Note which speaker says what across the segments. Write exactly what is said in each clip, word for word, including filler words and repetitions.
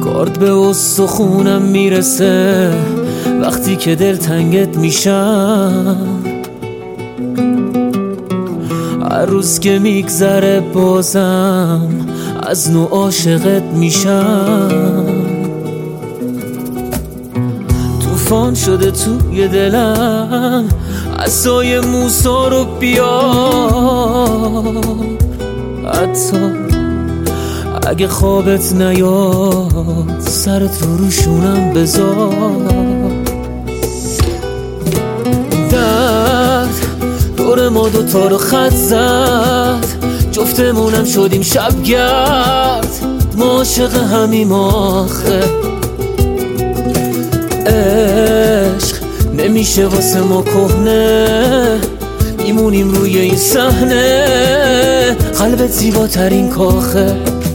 Speaker 1: کارد به استخونم میرسه وقتی که دل تنگت میشم. هر روز که میگذره بازم از نوع عاشقت میشم. طوفان شده توی دلم عصای موسی رو بیار، حتی اگه خوابت نیاد سرت رو روشونم بذار. درد دور ما دوتا رو خط زد، جفتمونم شدیم شبگرد، ما عاشق همیم آخه. عشق نمیشه واسه ما کهنه، میمونیم روی این صحنه، قلبت زیباترین کاخه.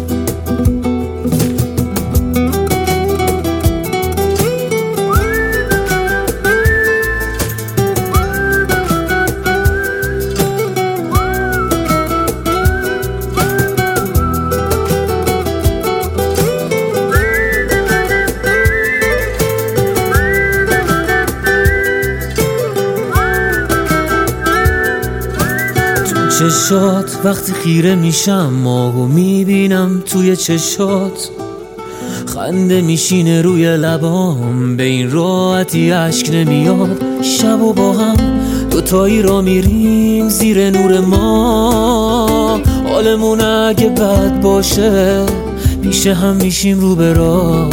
Speaker 1: چشات وقتی خیره میشم ماهو میبینم توی چشات، خنده میشینه روی لبام، به این راحتی اشک نمیاد. شب و با هم دوتایی را میریم زیر نور ما، حالمون اگه بد باشه پیشه هم میشیم رو به راه.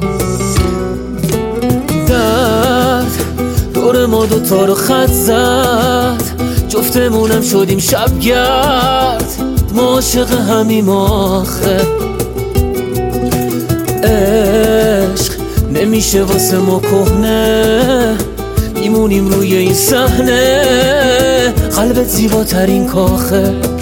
Speaker 1: درد دور ما دوتا رو خط زد، جفتمونم شدیم شبگرد، ما عاشق همیم آخه. عشق نمیشه واسه ما کهنه، میمونیم روی این صحنه، قلبت زیباترین کاخه.